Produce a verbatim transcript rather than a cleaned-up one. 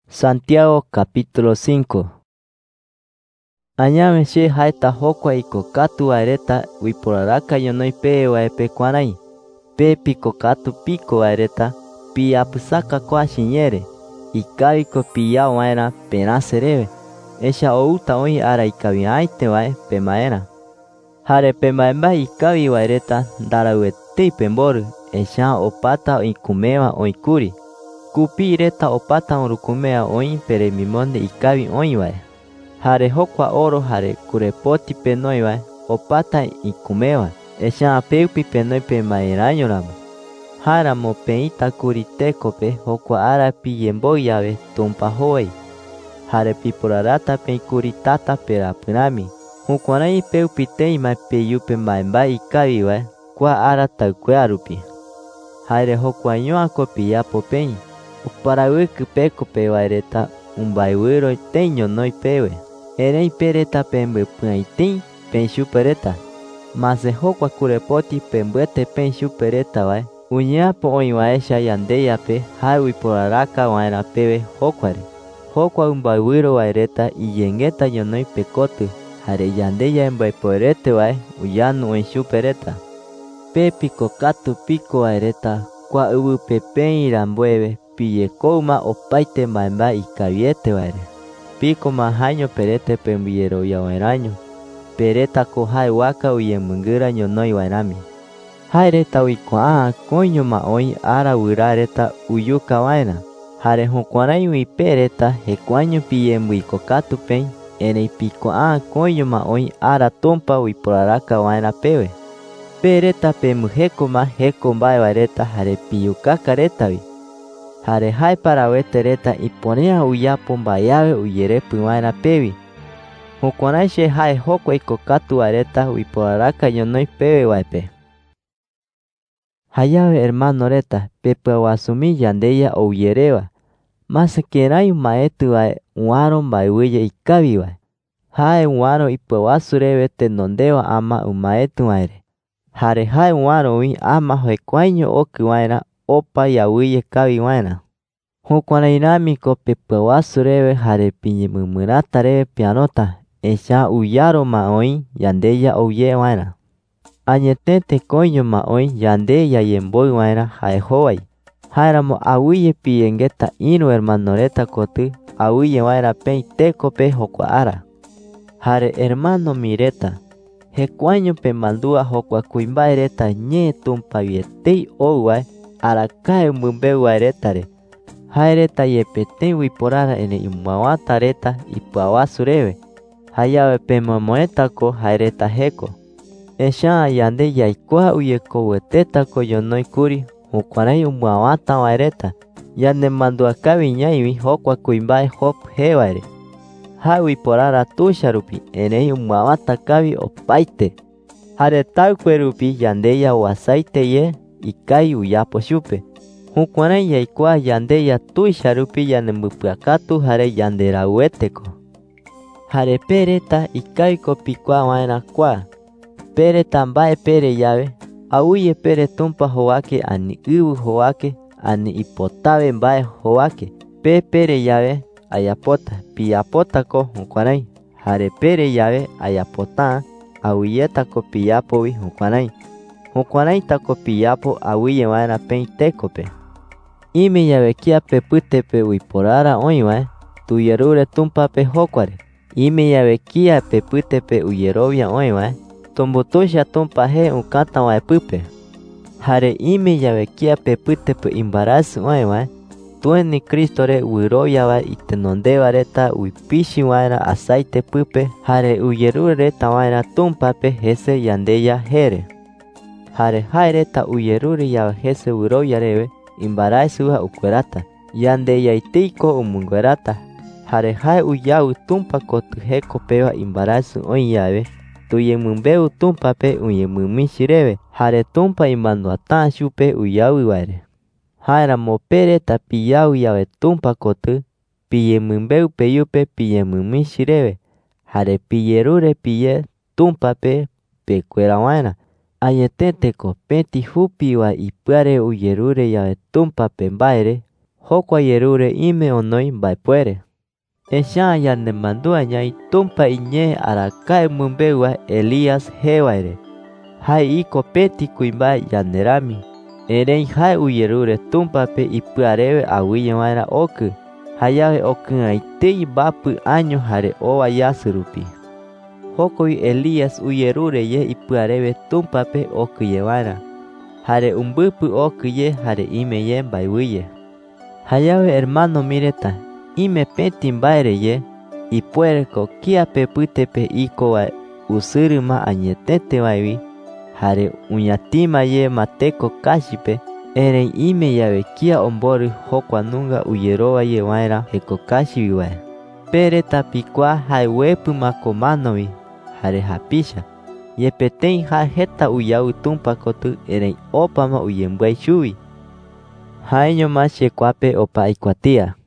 Santiago capítulo cinco. Añame she haeta hokwa iko katu waireta wiporaraka yonoi pe waepe kwanai. Pe piko katu piko waireta pi apusaka kwa shinyere. Ikaviko piya waera penasereve. Esha outa oi ara ikavi aite wae pe maera. Hare pe maemba ikavi waireta darauetei pemboru. Esha opata ikumewa oikuri. Kupi reta opata orukumea oin pere mimonde ikavi oin wae. Hare hokwa oro hare kurepoti penoi wae opata ikumewa. Esha peupi penoi pe maeraño ramo. Haramo peita kuriteko pe hokwa ara pi yemboi yave tumpa hoei. Hare piporarata pe kuritata pera punami. Hukwanai peupi teima pe yupe maemba ikavi wae kwa ara taukea rupi. Hare hokwa nyoako piyapo pei. Uparawuku peko pe waireta umbaiwiro teño noi pewe. Erei pereta pembepui pen supereta. Mase hokwa kurepoti pembuete pen supereta wae. Uñapo oin waesha yandeya pe hawi poraraka waera pewe hokware. Hokwa umbaiwiro waireta iyengeta yonoi pekotu. Hare yandeya embaiporete wae uyanu oin supereta. Pe piko katu piko waireta kwa ubu pepen irambueve. Pille kouma opaite maemba ikaviete waere. Piko mahaño perete pembillero ya waeraño. Pereta ko hae waka uyemungira nyonoi waerami. Haereta uikoa koño ma oi ara wirareta uyuka waena. Hare hokwarai uipereta hekuaño piyembuiko katu pen. Enei piko a koño ma oi ara tompa uiporaraka waena pewe. Pereta pemujeko ma heko mbae waereta hare piyukaka retavi. Hare hae parawete reta iponea uyapo mbayave uyerepu waera pewi. Hukwanai she hae hokwa iko katu wareta uiporaraka yonoi pewe waepe. Hayave hermano reta pepe wasumi yandeya ouyerewa. Masa kerai maetu wae uaro mbaiweye ikavi wae. Hae uaro ipo wasureve tenondewa ama umaetu waere. Hare hae uaro ui ama hoekwainyo oku waera opa yawiye kavi waena. Hukwanai ko pepe wasureve hare piñe mumurata reve pianota. Esha uyaro ma oi yandeya ouye waena. Añetete koño ma oi yandeya yemboi waena hae hoai. Haeramo awiye piyengeta inu hermanoreta kotu awiye waera pei teko pe hokwa ara. Hare hermano mireta. Hekuaño pe maldua hokwa kuimbae reta nye tumpa vietei ouae arakae mumbeu waeretare. Haereta yepete wiporara ene imawata reta ipuawasureve. Hayave pemomoeta ko haereta heko. Esha yande yaikoa uyeko weteta ko yonoi kuri. Hukwanai umawata waereta. Yande mandua kavi nyaiwi hokwa kuimbae hop hewaere. Hawi porara tusharupi ene umawata kavi opaite. Hare taukwe rupi yandeya wasaite ye ikai uyapo shupe. Hukwanai yaikoa yandeya tusharupi yanembupuakatu hare yandera ueteko. Hare pereta ikaiko pikua waena kwa. Pereta mbae pere yave. Auye pere tumpa hoake ani ubu hoake ani ipotave mbae hoake. Pe pere yave ayapota piyapota ko hukwanai. Hare pere yave ayapota auyeta ko piyapovi hukwanai. Hukwanai tako piyapo auye waena pen tekope. Ime yave kia pepute pe uiporara oiwae tuyerure tumpa pe hokware. Ime yave kia pepute pe uyerovia oiwae tombotosha tumpa he ukata wae pupe. Hare ime yave kia pepute pe imbarasu oiwae tueni Cristo re uirovia wae itenondeva reta uipishi waera aceite pupe. Hare uyerure reta waera tumpa pe hese yandeya here. Hare hae reta uyerure yave hese uirovia reve. Imbarasuha ukwerata. Yande yaiteiko umungwerata. Hare hae uyau tumpa kotu heko pewa imbarasu oinyave. Tuye mumbeu tumpa pe uye mumishireve. Hare tumpa imbanduatan shupe uyau waere. Haera mopere ta piyau yave tumpa kotu. Piye mumbeu peyupe piye mumishireve. Hare piyerure piye tumpa pe pekwera waena. Ayetete ko peti hupi wa ipuare uyerure yave tumpa pe mbaere. Jokua yerure ime onoi mbaepuere. Echa'ä yandemandua ñai tumpa iñee arakae mymbeguae Elías jevaere. Jae iko pëti kuimbae yanderami. Erei jae uyerure Tumpape ipyareve aguyñe vaera oky. Jayave oky'aitei mbapy año jare ova yasy rupi. Jokogui Elías uyerure ye ipyareve Tumpape okyye vaera. Jare umbýpy okyye jare ime ye mbaeguýye. Jayave hermano mireta, ime pëti mbaere ye, ipuereko kiape pytepe ikovae usyrýma añetetevaigui, jare uñatíma ye mateko kashipe, erei ime yave kia ombory jokua nunga uyerovaie vaera jeko kashivivae. Pe reta pikua jae uepymako manovi, jare japicha. Yepe tei jae jeta uyavi Tumpa kotý, erei ópama uyembyai chuwi. Jaeñoma chekuape opa aikuatía.